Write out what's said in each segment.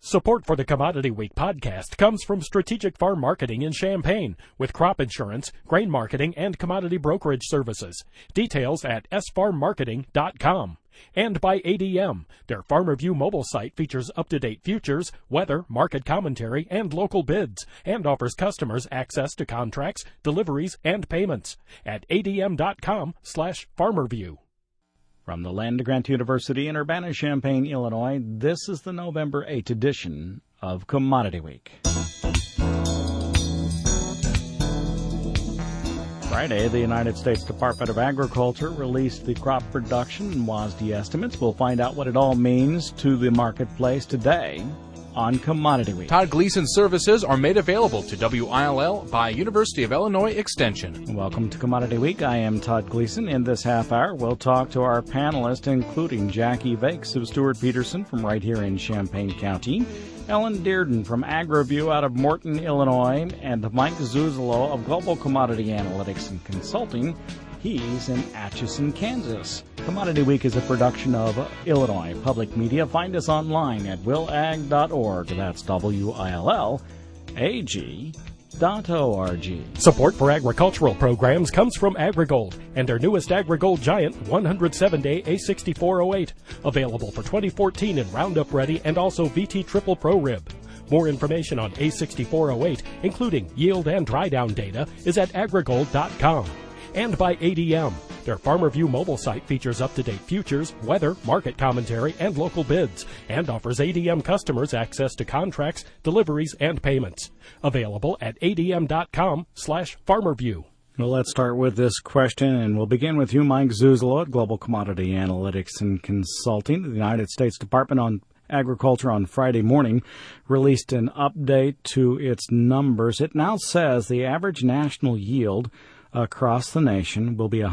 Support for the Commodity Week podcast comes from Strategic Farm Marketing in Champaign with crop insurance, grain marketing, and commodity brokerage services. Details at sfarmmarketing.com. And by ADM. Their Farm Review mobile site features up-to-date futures, weather, market commentary, and local bids, and offers customers access to contracts, deliveries, and payments at adm.com/farmerview. From the Land-Grant University in Urbana-Champaign, Illinois, this is the November 8th edition of Commodity Week. Friday, the United States Department of Agriculture released the crop production and WASDE estimates. We'll find out what it all means to the marketplace today on Commodity Week. Todd Gleason services are made available to WILL by University of Illinois Extension. Welcome to Commodity Week. I am Todd Gleason. In this half hour, we'll talk to our panelists, including Jackie Vakes of Stewart Peterson from right here in Champaign County, Ellen Dearden from AgriView out of Morton, Illinois, and Mike Zuzolo of Global Commodity Analytics and Consulting. He's in Atchison, Kansas. Commodity Week is a production of Illinois Public Media. Find us online at willag.org. That's WILLAG.org. Support for agricultural programs comes from AgriGold and their newest AgriGold Giant 107-day A6408. Available for 2014 in Roundup Ready and also VT Triple Pro Rib. More information on A6408, including yield and dry down data, is at agrigold.com. And by ADM. Their Farm Review mobile site features up-to-date futures, weather, market commentary, and local bids, and offers ADM customers access to contracts, deliveries, and payments. Available at adm.com/farmerview. Well, let's start with this question, and we'll begin with you, Mike Zuzolo at Global Commodity Analytics and Consulting. The United States Department on Agriculture on Friday morning released an update to its numbers. It now says the average national yield across the nation will be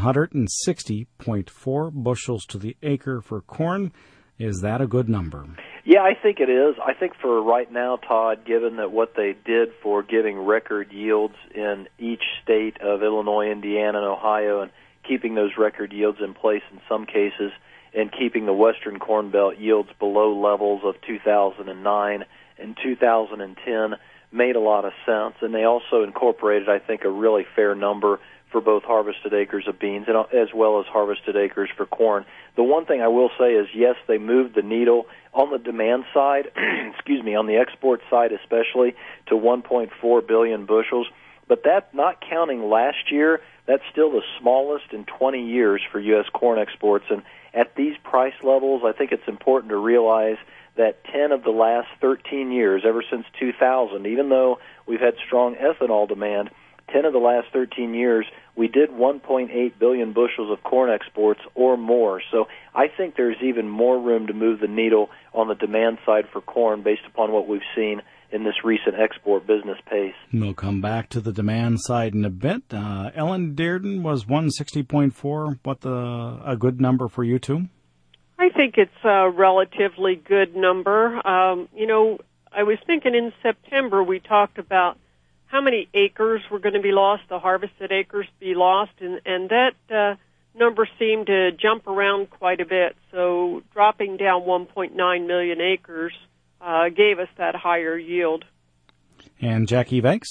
160.4 bushels to the acre for corn. Is that a good number? Yeah, I think it is. I think for right now, Todd, given that what they did for getting record yields in each state of Illinois, Indiana, and Ohio, and keeping those record yields in place in some cases, and keeping the Western Corn Belt yields below levels of 2009 and 2010, made a lot of sense, and they also incorporated, I think, a really fair number for both harvested acres of beans and as well as harvested acres for corn. The one thing I will say is, yes, they moved the needle on the demand side, on the export side especially, to 1.4 billion bushels, but that's not counting last year. That's still the smallest in 20 years for U.S. corn exports, and at these price levels, I think it's important to realize that 10 of the last 13 years, ever since 2000, even though we've had strong ethanol demand, 10 of the last 13 years, we did 1.8 billion bushels of corn exports or more. So I think there's even more room to move the needle on the demand side for corn based upon what we've seen in this recent export business pace. We'll come back to the demand side in a bit. Ellen Dearden, was 160.4 a good number for you too? I think it's a relatively good number. I was thinking in September we talked about how many acres were going to be lost, the harvested acres be lost, and that number seemed to jump around quite a bit. So dropping down 1.9 million acres gave us that higher yield. And Jackie Vakes?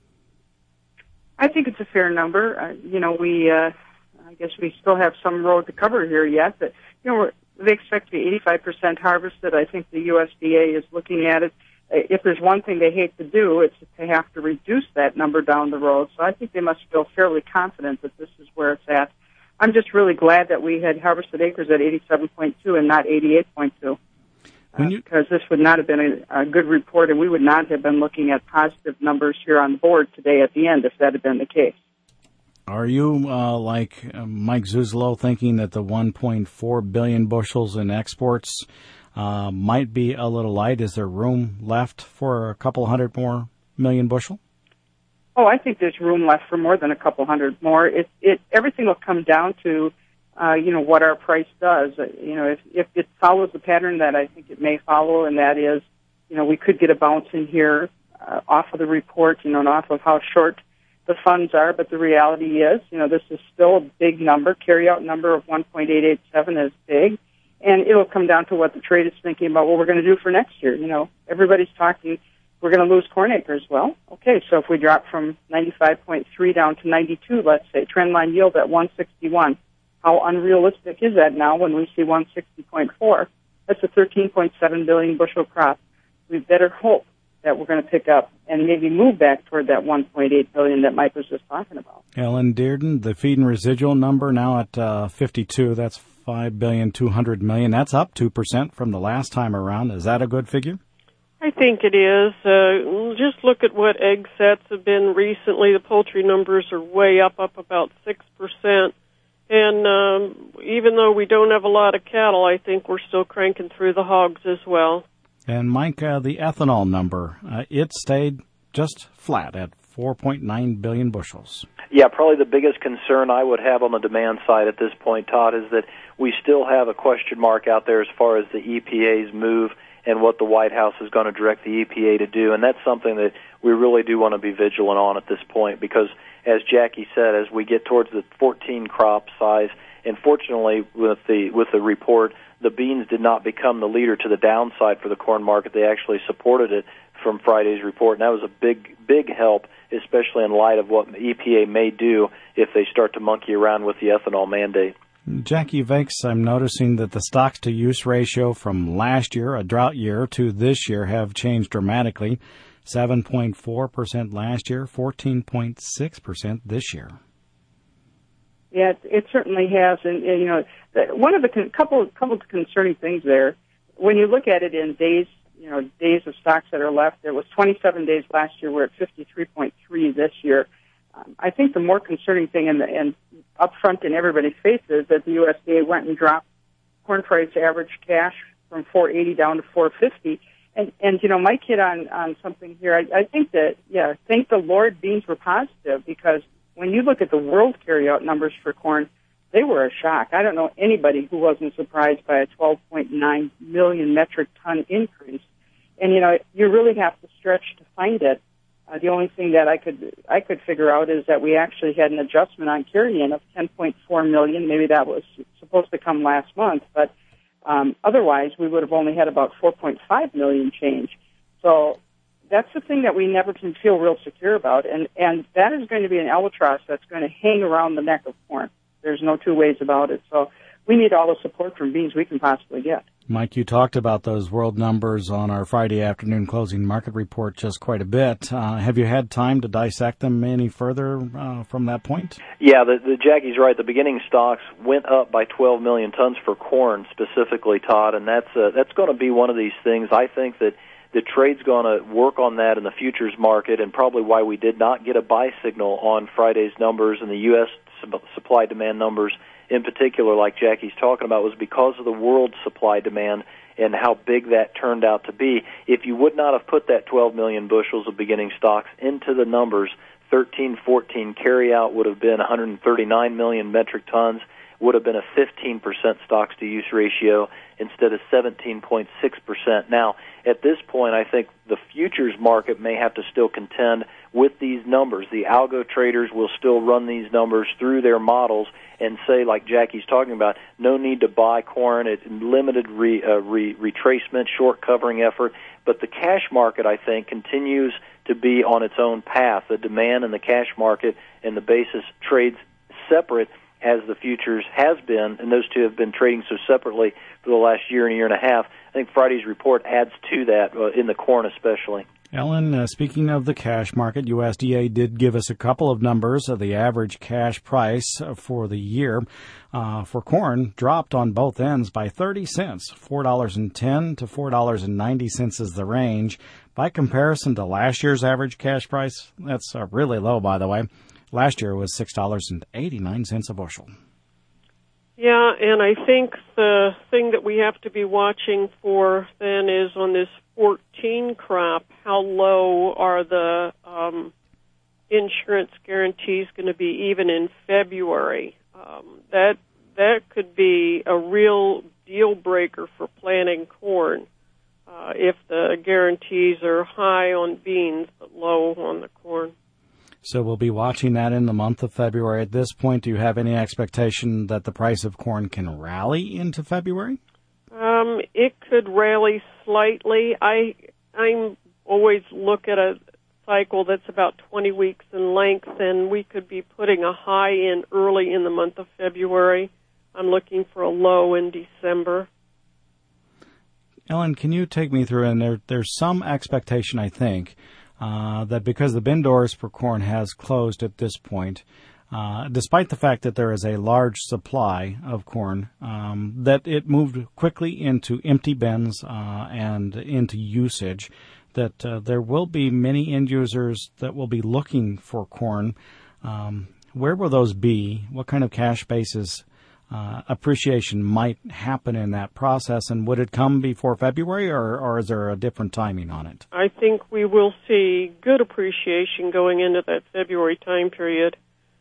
I think it's a fair number. I guess we still have some road to cover here yet, but they expect to be 85% harvested. I think the USDA is looking at it. If there's one thing they hate to do, it's to have to reduce that number down the road. So I think they must feel fairly confident that this is where it's at. I'm just really glad that we had harvested acres at 87.2 and not 88.2. Because this would not have been a good report, and we would not have been looking at positive numbers here on the board today at the end if that had been the case. Are you, like Mike Zuzolo, thinking that the 1.4 billion bushels in exports might be a little light? Is there room left for a couple hundred more million bushel? Oh, I think there's room left for more than a couple hundred more. Everything will come down to, what our price does. If it follows the pattern that I think it may follow, and that is, we could get a bounce in here off of the report, and off of how short the funds are. But the reality is, this is still a big number. Carryout number of 1.887 is big. And it'll come down to what the trade is thinking about what we're going to do for next year. You know, everybody's talking, we're going to lose corn acres. Well, okay, so if we drop from 95.3 down to 92, let's say, trendline yield at 161, how unrealistic is that now when we see 160.4? That's a 13.7 billion bushel crop. We better hope that we're going to pick up and maybe move back toward that 1.8 billion that Mike was just talking about. Ellen Dearden, the feed and residual number now at 52. That's $5,200,000,000. That's up 2% from the last time around. Is that a good figure? I think it is. Just look at what egg sets have been recently. The poultry numbers are way up about 6%. And even though we don't have a lot of cattle, I think we're still cranking through the hogs as well. And, Mike, the ethanol number, it stayed just flat at 4.9 billion bushels. Yeah, probably the biggest concern I would have on the demand side at this point, Todd, is that we still have a question mark out there as far as the EPA's move and what the White House is going to direct the EPA to do. And that's something that we really do want to be vigilant on at this point because, as Jackie said, as we get towards the 14 crop size, and fortunately with the report, the beans did not become the leader to the downside for the corn market. They actually supported it from Friday's report, and that was a big help, especially in light of what the EPA may do if they start to monkey around with the ethanol mandate. Jackie Vakes, I'm noticing that the stocks-to-use ratio from last year, a drought year, to this year have changed dramatically. 7.4% last year, 14.6% this year. Yeah, it certainly has, and you know, one of the couple of concerning things there. When you look at it in days, days of stocks that are left, there was 27 days last year. We're at 53.3 this year. I think the more concerning thing, and up front in everybody's face, is that the USDA went and dropped corn price average cash from 480 down to 450. And Mike hit on something here. I think that, thank the Lord beans were positive, because when you look at the world carryout numbers for corn, they were a shock. I don't know anybody who wasn't surprised by a 12.9 million metric ton increase. And, you really have to stretch to find it. The only thing that I could figure out is that we actually had an adjustment on carry-in of 10.4 million. Maybe that was supposed to come last month, but otherwise we would have only had about 4.5 million change. So that's the thing that we never can feel real secure about, and that is going to be an albatross that's going to hang around the neck of corn. There's no two ways about it. So we need all the support from beans we can possibly get. Mike, you talked about those world numbers on our Friday afternoon closing market report just quite a bit. Have you had time to dissect them any further from that point? Yeah, the Jackie's right. The beginning stocks went up by 12 million tons for corn specifically, Todd, and that's going to be one of these things. I think that the trade's going to work on that in the futures market, and probably why we did not get a buy signal on Friday's numbers and the U.S. supply-demand numbers in particular, like Jackie's talking about, was because of the world supply-demand and how big that turned out to be. If you would not have put that 12 million bushels of beginning stocks into the numbers, 13-14 carryout would have been 139 million metric tons, would have been a 15% stocks-to-use ratio instead of 17.6%. Now, at this point, I think the futures market may have to still contend with these numbers. The algo traders will still run these numbers through their models and say, like Jackie's talking about, no need to buy corn at limited retracement, short covering effort. But the cash market, I think, continues to be on its own path. The demand in the cash market and the basis trades separate as the futures has been, and those two have been trading so separately for the last year and a half. I think Friday's report adds to that, in the corn especially. Ellen, speaking of the cash market, USDA did give us a couple of numbers. The average cash price for the year for corn dropped on both ends by 30 cents. $4.10 to $4.90 is the range. By comparison to last year's average cash price, that's really low, by the way. Last year was $6.89 a bushel. Yeah, and I think the thing that we have to be watching for then is on this 14 crop, how low are the insurance guarantees going to be even in February? That could be a real deal breaker for planting corn if the guarantees are high on beans but low on the corn. So we'll be watching that in the month of February. At this point, do you have any expectation that the price of corn can rally into February? could rally slightly. I'm always look at a cycle that's about 20 weeks in length, and we could be putting a high in early in the month of February. I'm looking for a low in December. Ellen, can you take me through, and there's some expectation, I think, that because the bin doors for corn has closed at this point, despite the fact that there is a large supply of corn, that it moved quickly into empty bins and into usage, that there will be many end users that will be looking for corn. Where will those be? What kind of cash basis appreciation might happen in that process, and would it come before February, or is there a different timing on it? I think we will see good appreciation going into that February time period.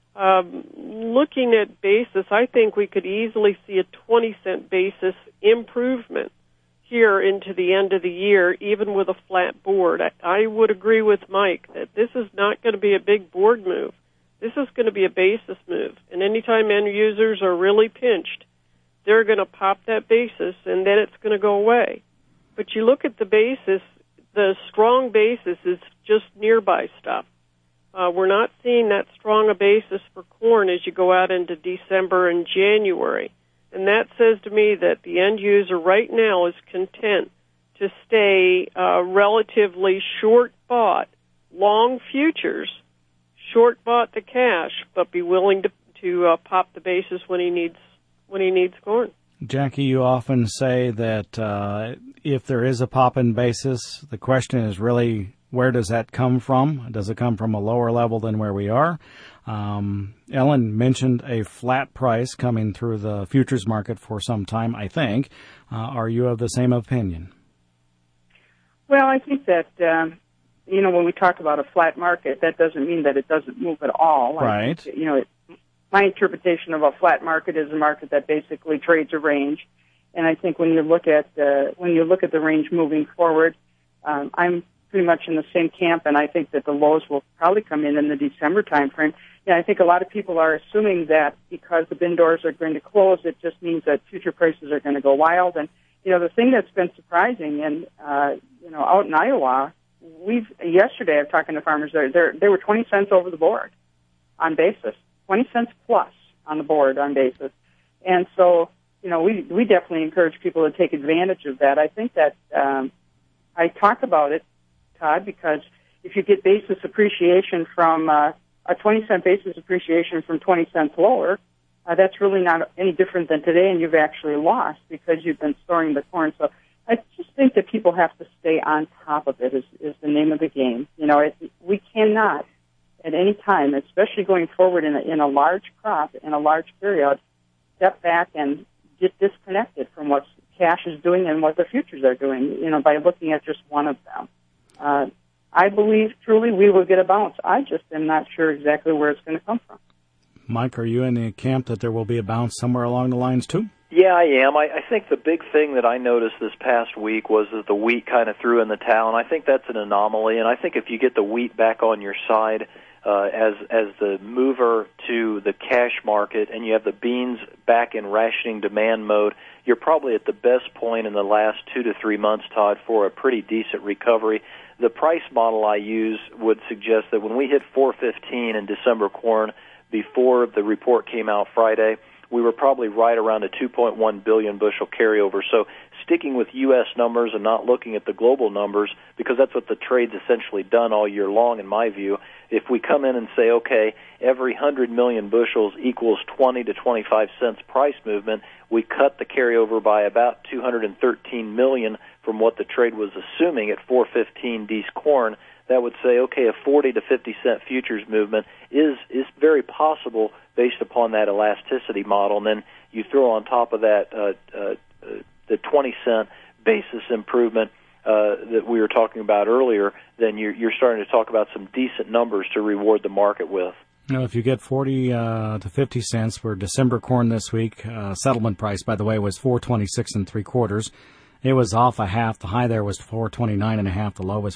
Looking at basis, I think we could easily see a 20-cent basis improvement here into the end of the year, even with a flat board. I would agree with Mike that this is not going to be a big board move. This is going to be a basis move. And anytime end users are really pinched, they're going to pop that basis, and then it's going to go away. But you look at the basis, the strong basis is just nearby stuff. We're not seeing that strong a basis for corn as you go out into December and January. And that says to me that the end user right now is content to stay relatively short bought, long futures, short bought the cash, but be willing to pop the basis when he needs corn. Jackie, you often say that if there is a pop in basis, the question is really, where does that come from? Does it come from a lower level than where we are? Ellen mentioned a flat price coming through the futures market for some time, I think. Are you of the same opinion? Well, I think that, when we talk about a flat market, that doesn't mean that it doesn't move at all. Right. I think, my interpretation of a flat market is a market that basically trades a range. And I think when you look at the range moving forward, I'm pretty much in the same camp, and I think that the lows will probably come in the December time frame. Yeah, I think a lot of people are assuming that because the bin doors are going to close, it just means that future prices are going to go wild. And the thing that's been surprising, and out in Iowa, yesterday I was talking to farmers there. They were 20 cents over the board on basis, 20 cents plus on the board on basis, and so we definitely encourage people to take advantage of that. I think that I talk about it, Todd, because if you get basis appreciation from a 20-cent basis appreciation from 20 cents lower, that's really not any different than today, and you've actually lost because you've been storing the corn. So I just think that people have to stay on top of it is the name of the game. We cannot at any time, especially going forward in a large crop, in a large period, step back and get disconnected from what cash is doing and what the futures are doing, by looking at just one of them. I believe truly we will get a bounce. I just am not sure exactly where it's going to come from. Mike, are you in the camp that there will be a bounce somewhere along the lines too? Yeah, I am. I think the big thing that I noticed this past week was that the wheat kind of threw in the towel, and I think that's an anomaly. And I think if you get the wheat back on your side as the mover to the cash market, and you have the beans back in rationing demand mode, you're probably at the best point in the last 2 to 3 months, Todd, for a pretty decent recovery. The price model I use would suggest that when we hit 415 in December corn before the report came out Friday, we were probably right around a 2.1 billion bushel carryover. So sticking with U.S. numbers and not looking at the global numbers, because that's what the trade's essentially done all year long, in my view. If we come in and say, okay, every 100 million bushels equals 20 to 25 cents price movement, we cut the carryover by about 213 million from what the trade was assuming at 415 D's corn. That would say, okay, a 40 to 50 cent futures movement is very possible based upon that elasticity model. And then you throw on top of that the 20 cent basis improvement that we were talking about earlier, then you're starting to talk about some decent numbers to reward the market with. If you get 40 to 50 cents for December corn this week, settlement price, by the way, was 426 3/4. It was off a half. The high there was 429.5. The low was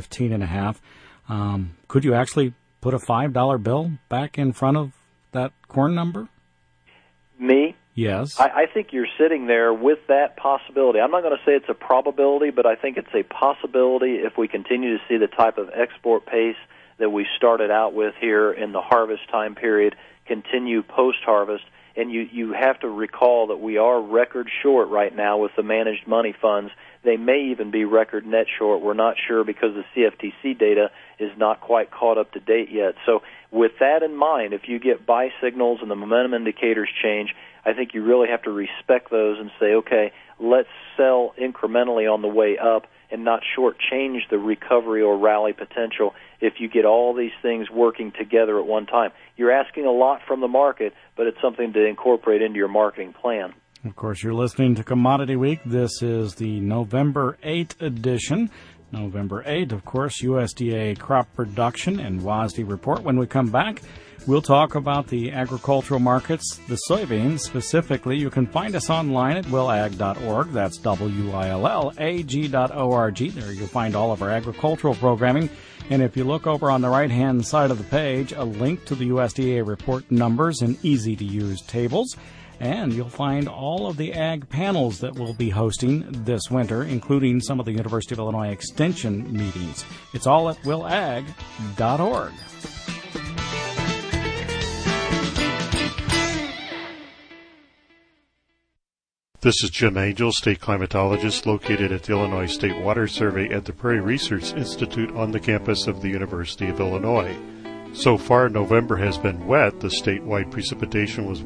415.5. Could you actually put a $5 bill back in front of that corn number? Me? Yes. I think you're sitting there with that possibility. I'm not going to say it's a probability, but I think it's a possibility if we continue to see the type of export pace that we started out with here in the harvest time period continue post-harvest. And you have to recall that we are record short right now with the managed money funds. They may even be record net short. We're not sure because the CFTC data is not quite caught up to date yet. So with that in mind, if you get buy signals and the momentum indicators change, I think you really have to respect those and say, okay, let's sell incrementally on the way up and not shortchange the recovery or rally potential if you get all these things working together at one time. You're asking a lot from the market, but it's something to incorporate into your marketing plan. Of course, you're listening to Commodity Week. This is the November 8 edition. November 8, of course, USDA crop production and WASDE report. When we come back, we'll talk about the agricultural markets, the soybeans specifically. You can find us online at willag.org. That's WILLAG.org. There you'll find all of our agricultural programming. And if you look over on the right-hand side of the page, a link to the USDA report numbers and easy-to-use tables. And you'll find all of the ag panels that we'll be hosting this winter, including some of the University of Illinois Extension meetings. It's all at willag.org. This is Jim Angel, state climatologist located at the Illinois State Water Survey at the Prairie Research Institute on the campus of the University of Illinois. So far, November has been wet. The statewide precipitation was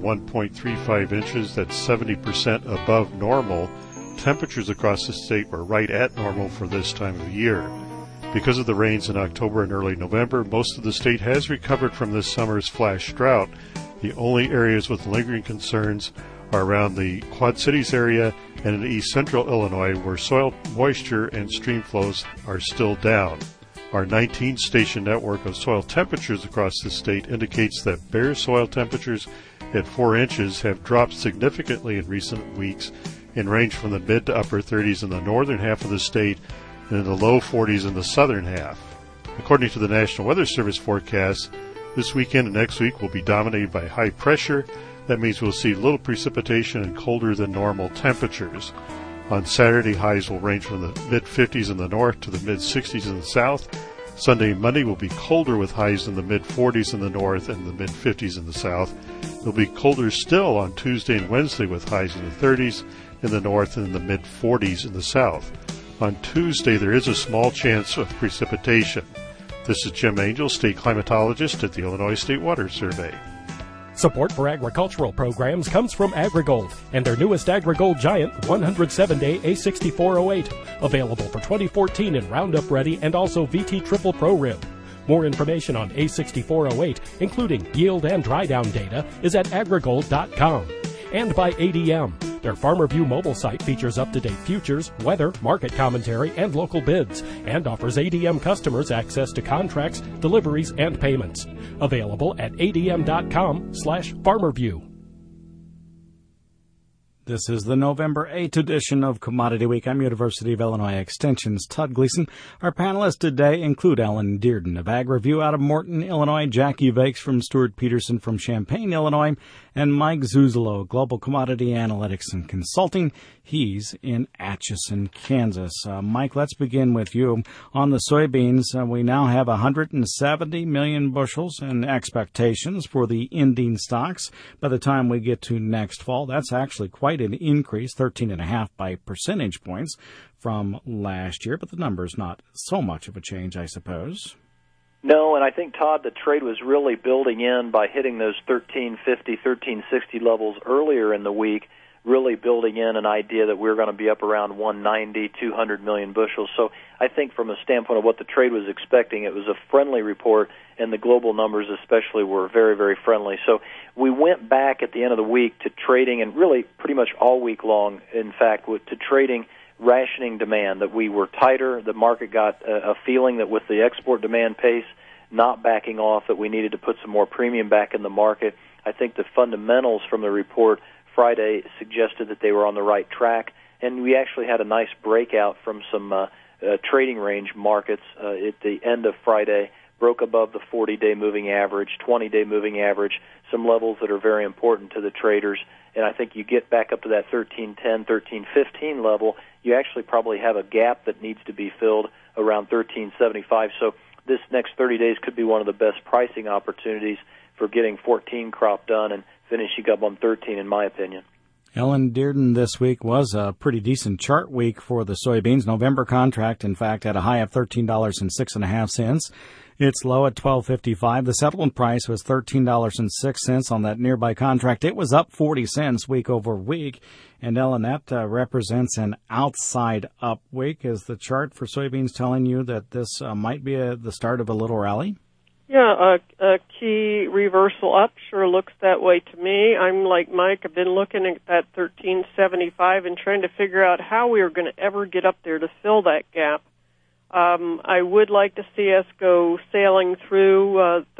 1.35 inches. That's 70% above normal. Temperatures across the state were right at normal for this time of year. Because of the rains in October and early November, most of the state has recovered from this summer's flash drought. The only areas with lingering concerns are around the Quad Cities area and in east central Illinois, where soil moisture and stream flows are still down. Our 19-station network of soil temperatures across the state indicates that bare soil temperatures at 4 inches have dropped significantly in recent weeks and range from the mid to upper 30s in the northern half of the state and in the low 40s in the southern half. According to the National Weather Service forecast, this weekend and next week will be dominated by high pressure. That means we'll see little precipitation and colder than normal temperatures. On Saturday, highs will range from the mid-50s in the north to the mid-60s in the south. Sunday and Monday will be colder with highs in the mid-40s in the north and the mid-50s in the south. It'll be colder still on Tuesday and Wednesday with highs in the 30s in the north and in the mid-40s in the south. On Tuesday, there is a small chance of precipitation. This is Jim Angel, state climatologist at the Illinois State Water Survey. Support for agricultural programs comes from AgriGold and their newest AgriGold Giant 107-day A6408, available for 2014 in Roundup Ready and also VT Triple Pro Rib. More information on A6408, including yield and dry down data, is at agrigold.com. And by ADM. Their FarmerView mobile site features up-to-date futures, weather, market commentary, and local bids, and offers ADM customers access to contracts, deliveries, and payments. Available at adm.com/FarmerView. This is the November 8th edition of Commodity Week. I'm University of Illinois Extension's Todd Gleason. Our panelists today include Ellen Dearden of AgriView out of Morton, Illinois, Jackie Vakes from Stuart Peterson from Champaign, Illinois, and Mike Zuzolo, Global Commodity Analytics and Consulting. He's in Atchison, Kansas. Mike, let's begin with you. On the soybeans, we now have 170 million bushels in expectations for the ending stocks by the time we get to next fall. That's actually quite an increase, 13.5 by percentage points from last year, but the number's not so much of a change, I suppose. No, and I think, Todd, the trade was really building in by hitting those 1350, 1360 levels earlier in the week, really building in an idea that we're going to be up around 190, 200 million bushels. So I think from a standpoint of what the trade was expecting, it was a friendly report, and the global numbers especially were very, very friendly. So we went back at the end of the week to trading, and really pretty much all week long, in fact, to trading rationing demand, that we were tighter. The market got a feeling that with the export demand pace not backing off, that we needed to put some more premium back in the market. I think the fundamentals from the report Friday suggested that they were on the right track, and we actually had a nice breakout from some trading range markets at the end of Friday, broke above the 40-day moving average, 20-day moving average, some levels that are very important to the traders. And I think you get back up to that 1310, 1315 level, you actually probably have a gap that needs to be filled around 1375. So this next 30 days could be one of the best pricing opportunities for getting 14 crop done and finishing up on 13, in my opinion. Ellen Dearden, this week was a pretty decent chart week for the soybeans. November contract, in fact, at a high of $13.06. It's low at $12.55. The settlement price was $13.06 on that nearby contract. It was up 40 cents week over week. And Ellen, that represents an outside up week. Is the chart for soybeans telling you that this might be the start of a little rally? Yeah, a key reversal up sure looks that way to me. I'm like Mike. I've been looking at that 1375 and trying to figure out how we are going to ever get up there to fill that gap. I would like to see us go sailing through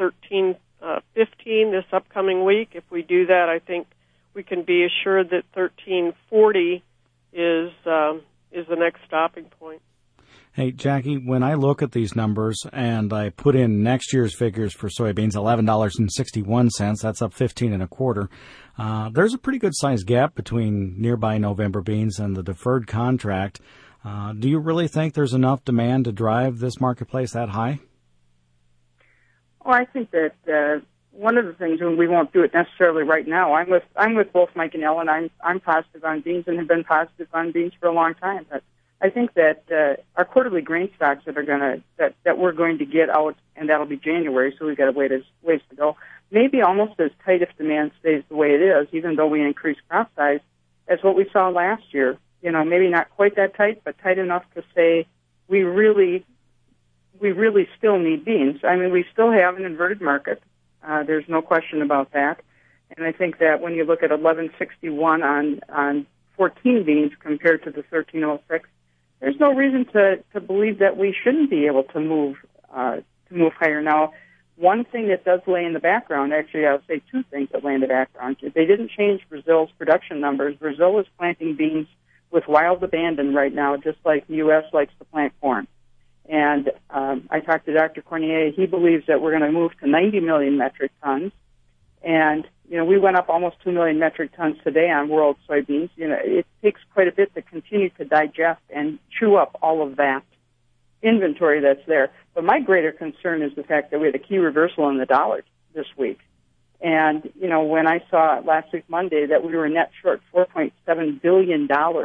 1315 this upcoming week. If we do that, I think we can be assured that 1340 is the next stopping point. Hey, Jackie, when I look at these numbers and I put in next year's figures for soybeans, $11.61, that's up 15 and a quarter. There's a pretty good sized gap between nearby November beans and the deferred contract. Do you really think there's enough demand to drive this marketplace that high? Well, I think that one of the things, and we won't do it necessarily right now. I'm with both Mike and Ellen. I'm positive on beans and have been positive on beans for a long time. But I think that our quarterly grain stocks that we're going to get out, and that'll be January, so we've got a ways to go, maybe almost as tight if demand stays the way it is, even though we increase crop size, as what we saw last year. You know, maybe not quite that tight, but tight enough to say we really still need beans. I mean, we still have an inverted market. There's no question about that. And I think that when you look at 1161 on 14 beans compared to the 1306, there's no reason to believe that we shouldn't be able to move higher. Now, one thing that does lay in the background, actually, I would say two things that lay in the background. They didn't change Brazil's production numbers. Brazil is planting beans with wild abandon right now, just like the U.S. likes to plant corn. And I talked to Dr. Cornier. He believes that we're going to move to 90 million metric tons. And, you know, we went up almost 2 million metric tons today on world soybeans. You know, it takes quite a bit to continue to digest and chew up all of that inventory that's there. But my greater concern is the fact that we had a key reversal in the dollar this week. And, you know, when I saw last week, Monday, that we were net short $4.7 billion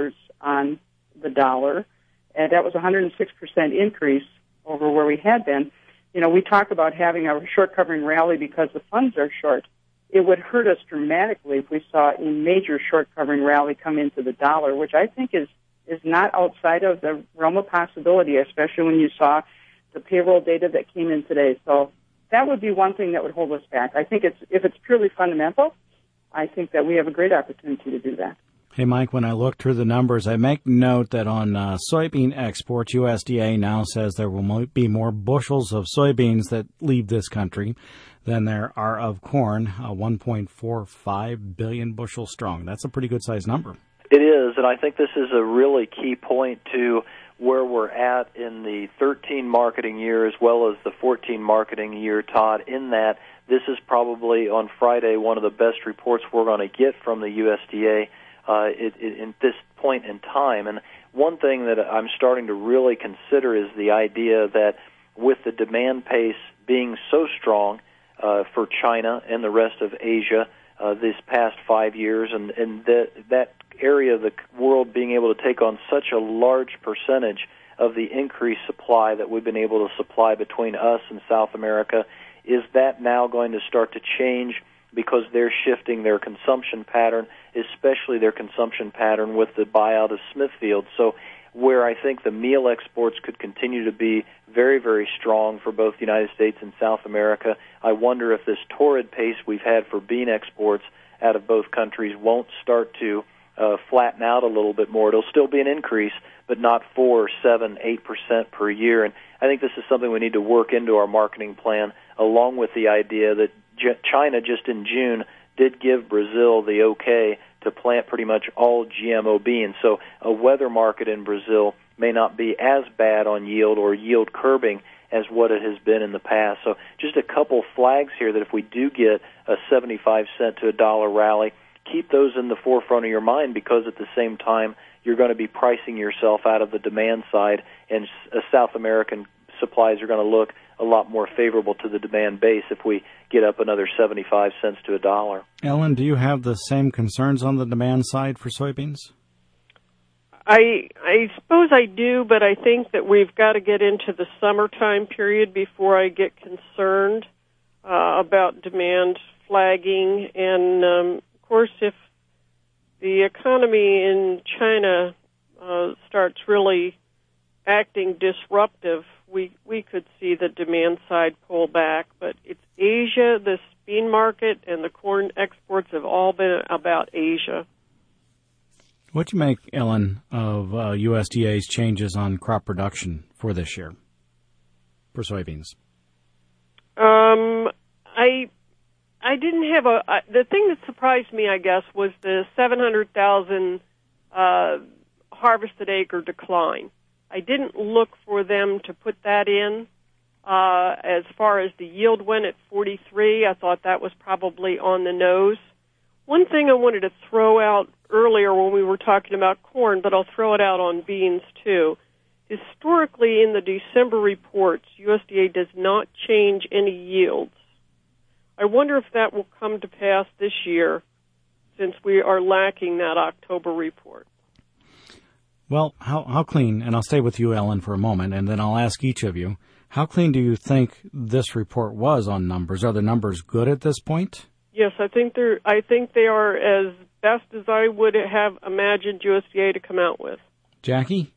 on the dollar, and that was a 106% increase over where we had been. You know, we talk about having a short covering rally because the funds are short. It would hurt us dramatically if we saw a major short covering rally come into the dollar, which I think is not outside of the realm of possibility, especially when you saw the payroll data that came in today. So that would be one thing that would hold us back. I think if it's purely fundamental, I think that we have a great opportunity to do that. Hey, Mike, when I look through the numbers, I make note that on soybean exports, USDA now says there will be more bushels of soybeans that leave this country than there are of corn, 1.45 billion bushels strong. That's a pretty good-sized number. It is, and I think this is a really key point to where we're at in the 13 marketing year as well as the 14 marketing year, Todd, in that this is probably on Friday one of the best reports we're going to get from the USDA in this point in time. And one thing that I'm starting to really consider is the idea that with the demand pace being so strong for China and the rest of Asia this past 5 years, and that area of the world being able to take on such a large percentage of the increased supply that we've been able to supply between us and South America, is that now going to start to change because they're shifting their consumption pattern, especially their consumption pattern with the buyout of Smithfield? So where I think the meal exports could continue to be very, very strong for both the United States and South America, I wonder if this torrid pace we've had for bean exports out of both countries won't start to flatten out a little bit more. It'll still be an increase, but not 4, 7, 8% per year. And I think this is something we need to work into our marketing plan, along with the idea that China just in June did give Brazil the okay to plant pretty much all GMO beans. So a weather market in Brazil may not be as bad on yield or yield curbing as what it has been in the past. So just a couple flags here that if we do get a 75 cent to $1 rally, keep those in the forefront of your mind, because at the same time you're going to be pricing yourself out of the demand side, and South American supplies are going to look a lot more favorable to the demand base if we get up another 75 cents to $1. Ellen, do you have the same concerns on the demand side for soybeans? I suppose I do, but I think that we've got to get into the summertime period before I get concerned about demand flagging. And, of course, if the economy in China starts really acting disruptive, we could see the demand side pull back. But it's Asia, the bean market, and the corn exports have all been about Asia. What do you make, Ellen, of USDA's changes on crop production for this year for soybeans? I didn't have the thing that surprised me, I guess, was the 700,000 harvested acre decline. I didn't look for them to put that in. As far as the yield went at 43, I thought that was probably on the nose. One thing I wanted to throw out earlier when we were talking about corn, but I'll throw it out on beans too. Historically, in the December reports, USDA does not change any yields. I wonder if that will come to pass this year, since we are lacking that October report. Well, how clean, and I'll stay with you, Ellen, for a moment, and then I'll ask each of you, how clean do you think this report was on numbers? Are the numbers good at this point? Yes, I think they are as best as I would have imagined USDA to come out with. Jackie?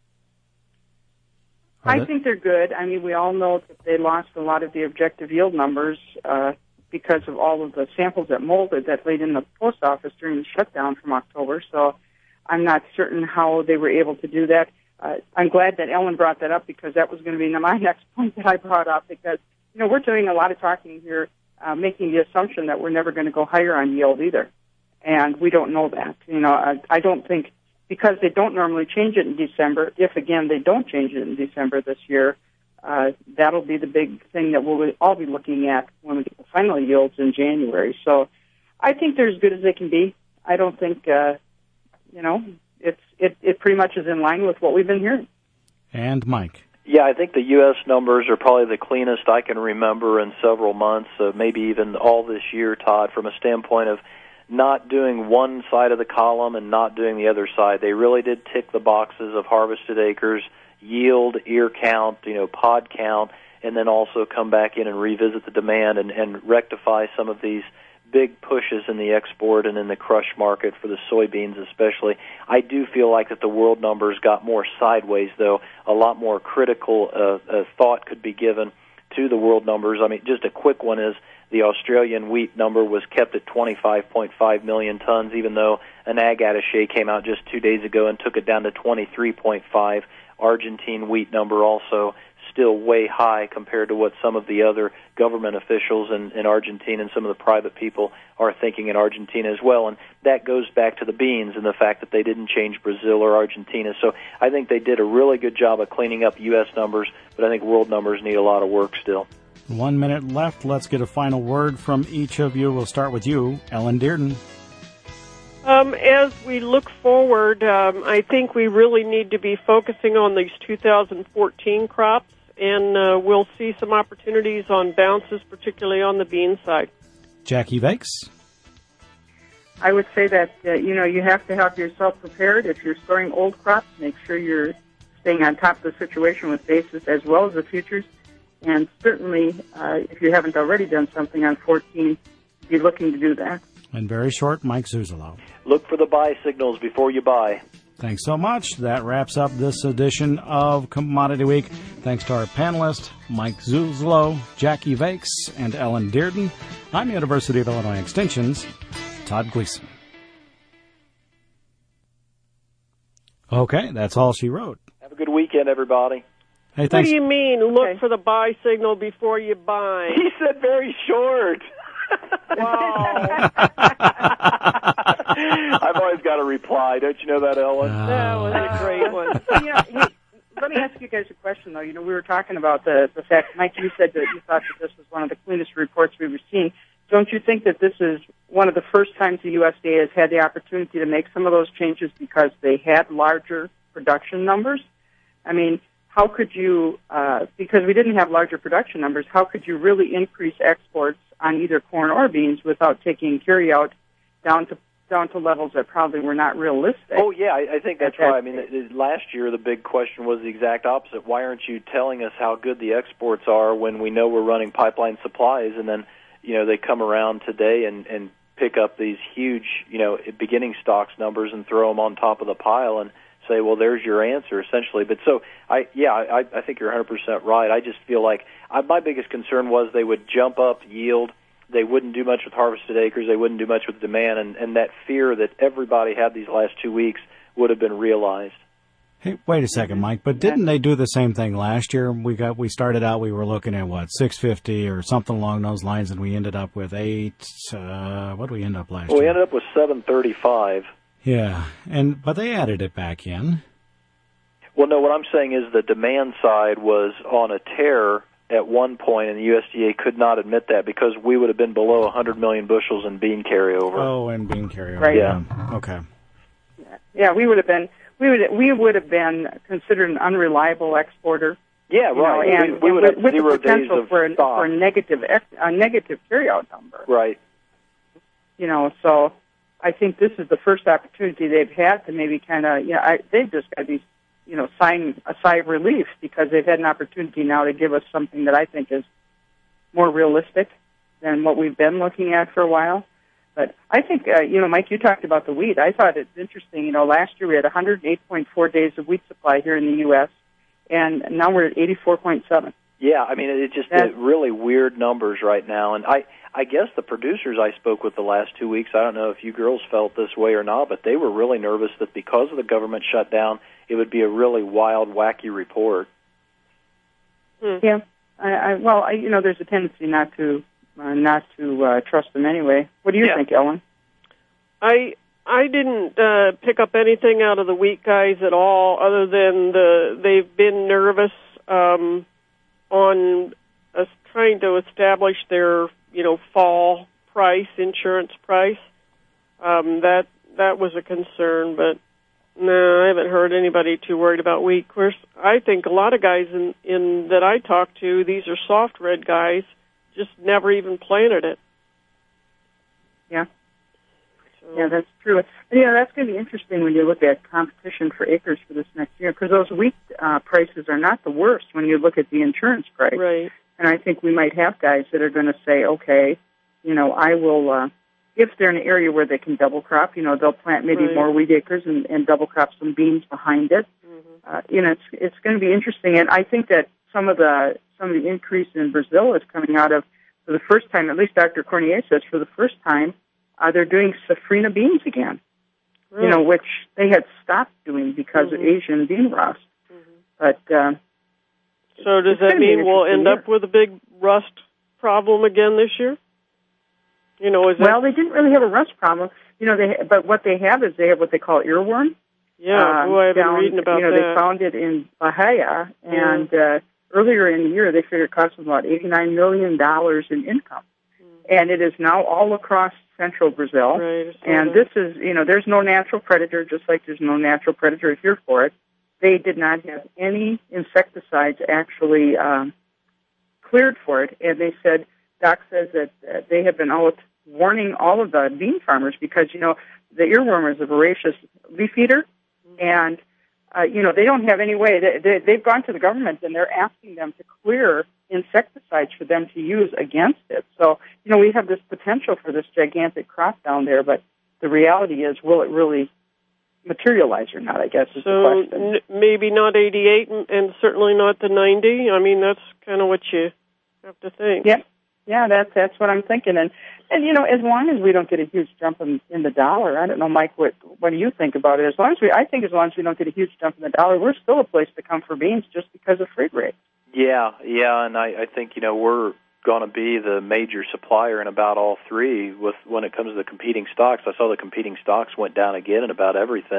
I think they're good. I mean, we all know that they lost a lot of the objective yield numbers because of all of the samples that molded that laid in the post office during the shutdown from October. So I'm not certain how they were able to do that. I'm glad that Ellen brought that up, because that was going to be my next point that I brought up, because, we're doing a lot of talking here, making the assumption that we're never going to go higher on yield either. And we don't know that. I don't think, because they don't normally change it in December, if, again, they don't change it in December this year, that'll be the big thing that we'll all be looking at when we get the final yields in January. So I think they're as good as they can be. I don't think, it pretty much is in line with what we've been hearing. And Mike. Yeah, I think the U.S. numbers are probably the cleanest I can remember in several months, maybe even all this year, Todd, from a standpoint of not doing one side of the column and not doing the other side. They really did tick the boxes of harvested acres, yield, ear count, pod count, and then also come back in and revisit the demand and rectify some of these big pushes in the export and in the crush market for the soybeans especially. I do feel like that the world numbers got more sideways, though. A lot more critical thought could be given to the world numbers. I mean, just a quick one is the Australian wheat number was kept at 25.5 million tons, even though an ag attaché came out just 2 days ago and took it down to 23.5. Argentine wheat number also still way high compared to what some of the other government officials in Argentina and some of the private people are thinking in Argentina as well. And that goes back to the beans and the fact that they didn't change Brazil or Argentina. So I think they did a really good job of cleaning up U.S. numbers, but I think world numbers need a lot of work still. 1 minute left. Let's get a final word from each of you. We'll start with you, Ellen Dearden. As we look forward, I think we really need to be focusing on these 2014 crops, and we'll see some opportunities on bounces, particularly on the bean side. Jackie Vakes? I would say that, you have to have yourself prepared. If you're storing old crops, make sure you're staying on top of the situation with basis as well as the futures. And certainly, if you haven't already done something on 14, be looking to do that. And very short, Mike Zuzolo. Look for the buy signals before you buy. Thanks so much. That wraps up this edition of Commodity Week. Thanks to our panelists, Mike Zuzolo, Jackie Vakes, and Ellen Dearden. I'm University of Illinois Extension's Todd Gleason. Okay, that's all she wrote. Have a good weekend, everybody. Hey, thanks. What do you mean, look for the buy signal before you buy? He said very short. Wow. I've always got a reply. Don't you know that, Ellen? That was a great one. let me ask you guys a question, though. We were talking about the fact, Mike, you said that you thought that this was one of the cleanest reports we were seeing. Don't you think that this is one of the first times the USDA has had the opportunity to make some of those changes because they had larger production numbers? I mean, how could you, because we didn't have larger production numbers, how could you really increase exports on either corn or beans without taking carryout down to levels that probably were not realistic? Oh, yeah, I think that's right. I mean, last year the big question was the exact opposite. Why aren't you telling us how good the exports are when we know we're running pipeline supplies? And then, they come around today and pick up these huge, beginning stocks numbers and throw them on top of the pile and say, well, there's your answer, essentially. But so, I think you're 100% right. I just feel like my biggest concern was they would jump up yield. They wouldn't do much with harvested acres. They wouldn't do much with demand. And that fear that everybody had these last 2 weeks would have been realized. Hey, wait a second, Mike, but didn't they do the same thing last year? We started out, we were looking at, 650 or something along those lines, and we ended up with 8, what did we end up last year? We ended up with 735. Yeah, but they added it back in. Well, no, what I'm saying is the demand side was on a tear at one point, and the USDA could not admit that because we would have been below 100 million bushels in bean carryover. Oh, and bean carryover. Right. Yeah. Okay. Yeah, we would have been considered an unreliable exporter. Yeah, right. And we would have with 0 the potential days of for stock. a negative carryout number. Right. So I think this is the first opportunity they've had to maybe kind of, they've just got to be, sign a sigh of relief because they've had an opportunity now to give us something that I think is more realistic than what we've been looking at for a while. But I think, Mike, you talked about the wheat. I thought it's interesting. Last year we had 108.4 days of wheat supply here in the U.S., and now we're at 84.7. Yeah, I mean, it's just really weird numbers right now. And I guess the producers I spoke with the last 2 weeks, I don't know if you girls felt this way or not, but they were really nervous that because of the government shutdown, it would be a really wild, wacky report. Yeah. There's a tendency not to trust them anyway. What do you think, Ellen? I didn't pick up anything out of the wheat guys at all, other than they've been nervous on trying to establish their fall price, insurance price. That was a concern, but no, I haven't heard anybody too worried about wheat. Of course, I think a lot of guys in that I talk to, these are soft red guys, just never even planted it. Yeah. Yeah, that's true. Yeah, that's going to be interesting when you look at competition for acres for this next year, because those wheat prices are not the worst when you look at the insurance price. Right. And I think we might have guys that are going to say, okay, I will, if they're in an area where they can double crop, they'll plant maybe more wheat acres and double crop some beans behind it. Mm-hmm. It's going to be interesting. And I think that some of the increase in Brazil is coming out of, for the first time, at least Dr. Cornier says, for the first time, they're doing safrinha beans again, which they had stopped doing because of Asian bean rust. Mm-hmm. But so does that mean we'll end up with a big rust problem again this year? Well, they didn't really have a rust problem. But what they have is they have what they call earworm. Yeah, I've been reading about that. They found it in Bahia, and earlier in the year they figured it cost them about $89 million in income. And it is now all across central Brazil. Right, and this is, there's no natural predator, just like there's no natural predator here for it. They did not have any insecticides actually cleared for it. And they said, Doc says that they have been warning all of the bean farmers because, the earworm is a voracious leaf eater. And, they don't have any way. They've gone to the government and they're asking them to clear insecticides for them to use against it. So, we have this potential for this gigantic crop down there, but the reality is, will it really materialize or not, I guess is the question. Maybe not 88 and certainly not the 90. I mean, that's kind of what you have to think. Yeah, that's what I'm thinking. And as long as we don't get a huge jump in the dollar, I don't know, Mike, what do you think about it? I think as long as we don't get a huge jump in the dollar, we're still a place to come for beans just because of freight rates. Yeah, and I think, we're going to be the major supplier in about all three when it comes to the competing stocks. I saw the competing stocks went down again in about everything.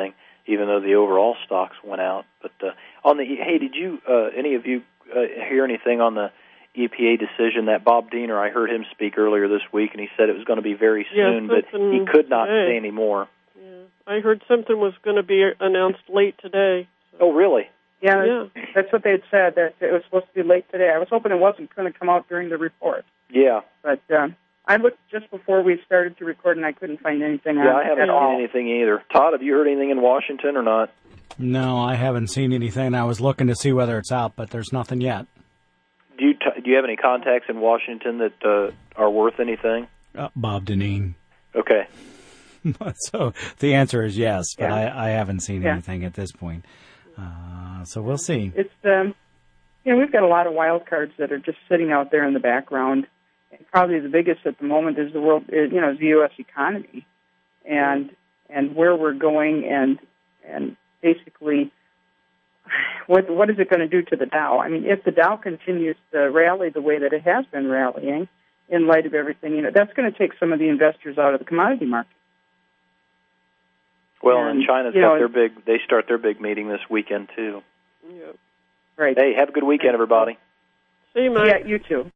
even though the overall stocks went out. But did you any of you hear anything on the EPA decision? That Bob Diener, I heard him speak earlier this week, and he said it was going to be very soon, but he could not say any more. Yeah, I heard something was going to be announced late today. So. Oh, really? Yeah, that's what they had said, that it was supposed to be late today. I was hoping it wasn't going to come out during the report. Yeah. But I looked just before we started to record, and I couldn't find anything on it. Yeah, I haven't seen anything either. Todd, have you heard anything in Washington or not? No, I haven't seen anything. I was looking to see whether it's out, but there's nothing yet. Do you have any contacts in Washington that are worth anything? Bob Dineen. Okay. So the answer is yes, but I haven't seen anything at this point. So we'll see. It's we've got a lot of wild cards that are just sitting out there in the background. And probably the biggest at the moment is is the U.S. economy, and where we're going, and basically what is it going to do to the Dow? I mean, if the Dow continues to rally the way that it has been rallying, in light of everything, that's going to take some of the investors out of the commodity market. Well, and China's got they start their big meeting this weekend too. Yep. Right. Hey, have a good weekend, everybody. See you, Mike. Yeah, you too.